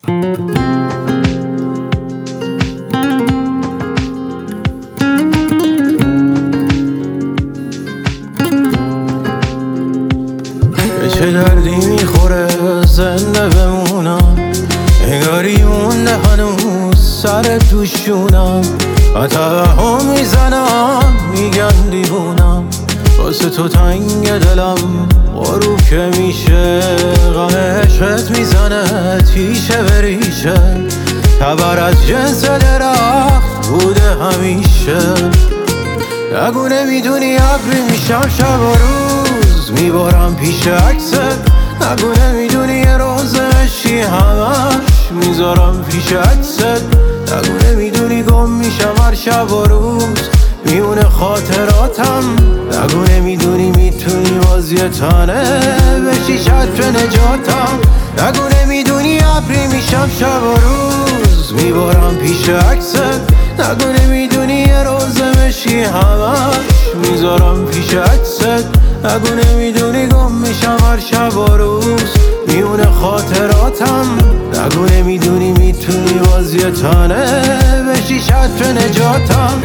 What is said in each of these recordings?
به چه دردی میخوره زنده بمونم، انگاری مونده هنوز سر توشونم. و توهم میزنم میگن دیوونم، واسه تو تنگ دلم غروب که میشه. غم عشقت میزنه تیشه بریشه، خبر از جنس درخت بوده همیشه. نگو نمیدونی ابری میشم شب و روز میبارم پیش عکست. نگو نمیدونی یه روز عشقی همش میذارم پیش عکست. نگو نمیدونی گم میشم هر شب و روز میونه خاطراتم. نگو نمیدونی میتونی بازی تانه بشی شطر نجاتم. نگو نمیدونی ابری میشم شب و روز میبارم پیش عکست. نگو نمیدونی یه روز مشی همش میذارم پیش عکست. نگو نمیدونی گم میشم هر شب و روز میونه خاطراتم. نگو نمیدونی میتونی بازی تانه بشی شطر نجاتم.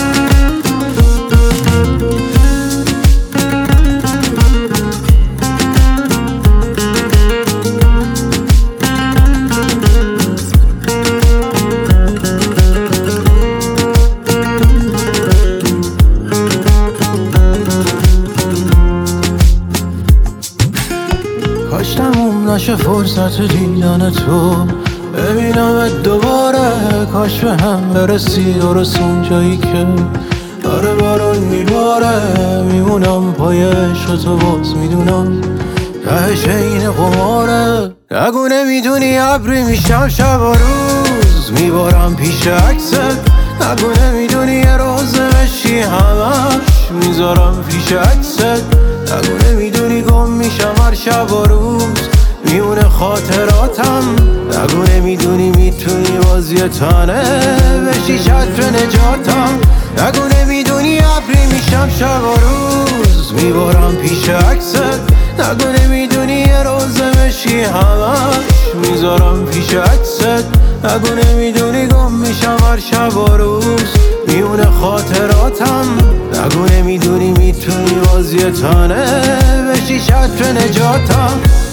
کاش تموم نشه فرصت دیدن تو، ببینمت دوباره. کاش به هم برسی درست اونجایی که داره بارون میباره. میمونم پای عشق تو باز میدونم تهش این قماره. نگو نمیدونی ابری میشم شب و روز میبارم پیش عکست. نگو نمیدونی یه روز مشی همش میذارم پیش عکست. نگو نمیدونی گم میشم هر شب و روز میونه خاطراتم. نگو نمیدونی میتونی بازی تانه بشی شطر نجاتم. نگو نمیدونی ابری میشم شب و روز میبارم پیش عکست. نگو نمیدونی یه روز مشی همش میذارم پیش عکست. نگو نمیدونی گم میشم هر شب و روز میونه خاطراتم. نگو نمیدونی میتونی بازی تانه بشی شطر نجاتم.